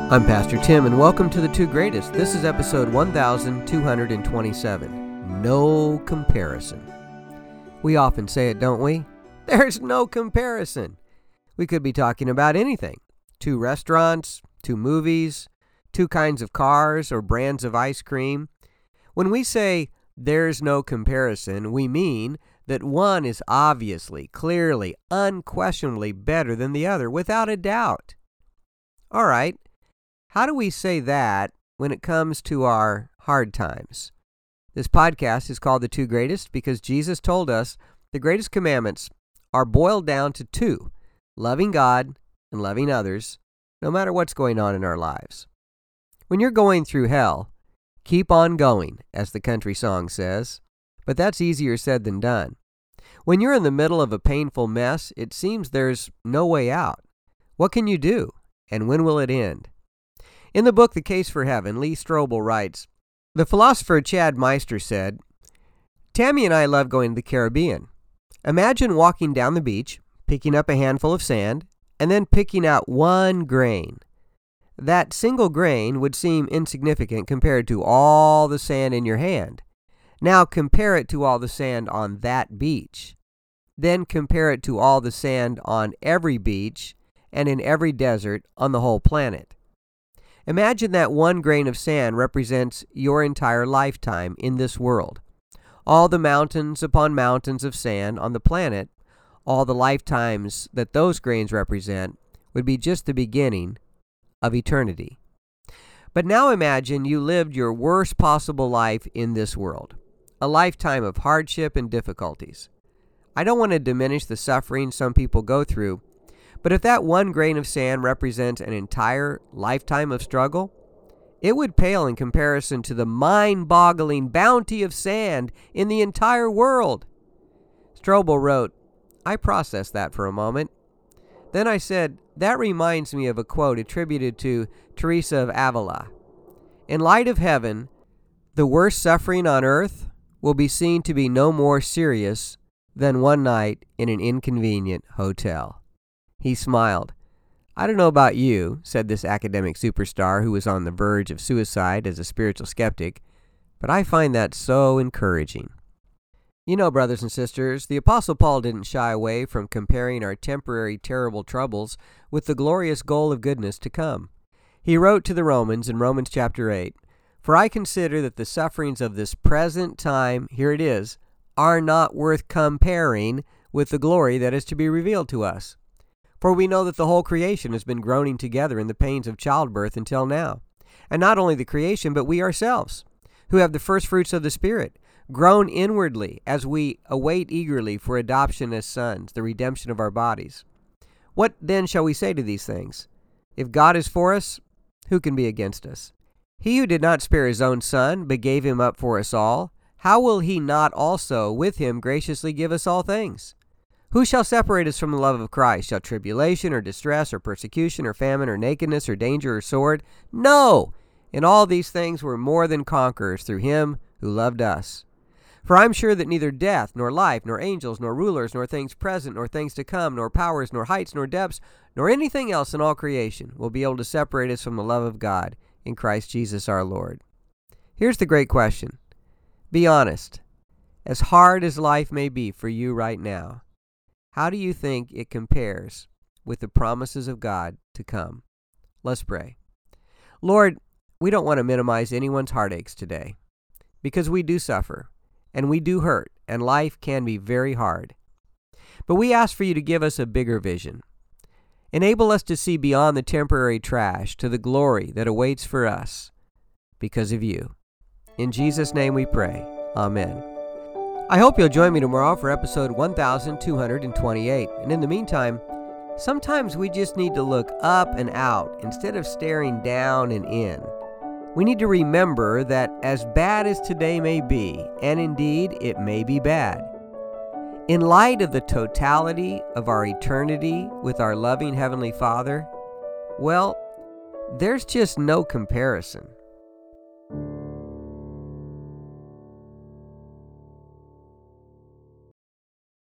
I'm Pastor Tim, and welcome to The Two Greatest. This is episode 1227, No Comparison. We often say it, don't we? There's no comparison. We could be talking about anything. 2 restaurants, 2 movies, 2 kinds of cars, or brands of ice cream. When we say there's no comparison, we mean that one is obviously, clearly, unquestionably better than the other, without a doubt. All right. How do we say that when it comes to our hard times? This podcast is called The Two Greatest because Jesus told us the greatest commandments are boiled down to 2, loving God and loving others, no matter what's going on in our lives. When you're going through hell, keep on going, as the country song says, but that's easier said than done. When you're in the middle of a painful mess, it seems there's no way out. What can you do, and when will it end? In the book The Case for Heaven, Lee Strobel writes, the philosopher Chad Meister said, Tammy and I love going to the Caribbean. Imagine walking down the beach, picking up a handful of sand, and then picking out one grain. That single grain would seem insignificant compared to all the sand in your hand. Now compare it to all the sand on that beach. Then compare it to all the sand on every beach and in every desert on the whole planet. Imagine that one grain of sand represents your entire lifetime in this world. All the mountains upon mountains of sand on the planet, all the lifetimes that those grains represent, would be just the beginning of eternity. But now imagine you lived your worst possible life in this world, a lifetime of hardship and difficulties. I don't want to diminish the suffering some people go through, but if that one grain of sand represents an entire lifetime of struggle, it would pale in comparison to the mind-boggling bounty of sand in the entire world. Strobel wrote, I processed that for a moment. Then I said, that reminds me of a quote attributed to Teresa of Avila. In light of heaven, the worst suffering on earth will be seen to be no more serious than one night in an inconvenient hotel. He smiled. I don't know about you, said this academic superstar who was on the verge of suicide as a spiritual skeptic, but I find that so encouraging. You know, brothers and sisters, the Apostle Paul didn't shy away from comparing our temporary terrible troubles with the glorious goal of goodness to come. He wrote to the Romans in Romans chapter 8, For I consider that the sufferings of this present time, here it is, are not worth comparing with the glory that is to be revealed to us. For we know that the whole creation has been groaning together in the pains of childbirth until now. And not only the creation, but we ourselves, who have the first fruits of the Spirit, groan inwardly as we await eagerly for adoption as sons, the redemption of our bodies. What then shall we say to these things? If God is for us, who can be against us? He who did not spare his own Son, but gave him up for us all, how will he not also with him graciously give us all things? Who shall separate us from the love of Christ? Shall tribulation or distress or persecution or famine or nakedness or danger or sword? No! In all these things we're more than conquerors through him who loved us. For I'm sure that neither death, nor life, nor angels, nor rulers, nor things present, nor things to come, nor powers, nor heights, nor depths, nor anything else in all creation will be able to separate us from the love of God in Christ Jesus our Lord. Here's the great question. Be honest. As hard as life may be for you right now, how do you think it compares with the promises of God to come? Let's pray. Lord, we don't want to minimize anyone's heartaches today because we do suffer and we do hurt and life can be very hard. But we ask for you to give us a bigger vision. Enable us to see beyond the temporary trash to the glory that awaits for us because of you. In Jesus' name we pray. Amen. I hope you'll join me tomorrow for episode 1228. And in the meantime, sometimes we just need to look up and out instead of staring down and in. We need to remember that as bad as today may be, and indeed it may be bad, in light of the totality of our eternity with our loving Heavenly Father, well, there's just no comparison.